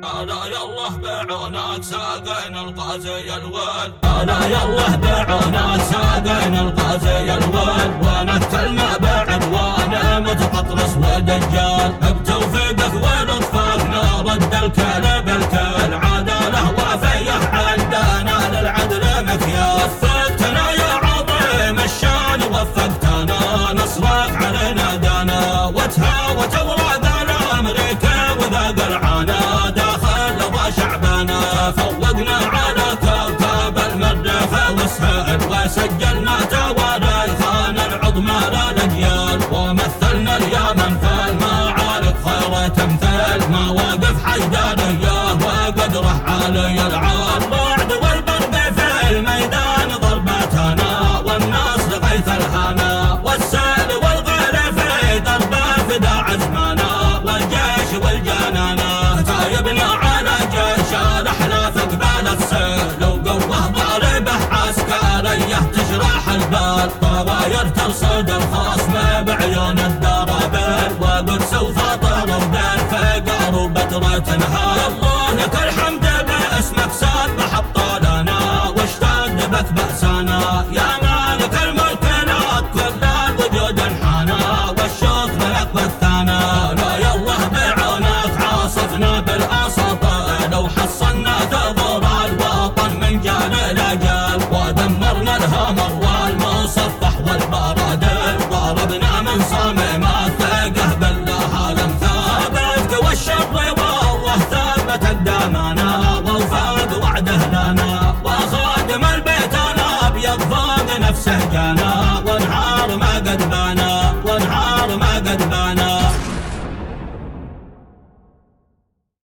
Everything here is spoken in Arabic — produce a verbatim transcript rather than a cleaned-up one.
ألا يالله بعونك ساقين القازي الويل، ألا يالله بعونك ساقين القازي الويل، وانا الكلمة بعدوانه متقطرس ودجال، بتوفيقك ولطفك نرد الكل بالكل، عداله وفيه عندنا للعدل مكيال، وفقتنا يا عظيم الشان وفقتنا نصرك علينا دانا، وتهاوت اوراقنا امريكا وذاق العانا شعبنا، فوقنا على كوكب المريخ والسائل، وسجلنا توالي خان العظمى للأجيال، ومثلنا اليمن في المعارك خير تمثال، مواقف حيدانية وقدره عالي العال، الرعد والضرب في الميدان ضربتنا، والناس لغيث الهنا، والسيل والغير في دربه فدا عزمنا، والجيش والجنانا تايبنا على الأحلاف قبال السيل، لو قوه ضاربه عسكريه تجرح البال، طواير ترصد الخصم بعيون الدرابيل، وقدس وفاطر ودار فقر وبدرة تنهال، الله لك الحمد باسمك سبح ابطالنا، واشتد بك بأسنا، يا مالك الملك لك كل الوجود انحنى، والشكر لك بالثنى، لا يالله بعونك عاصفنا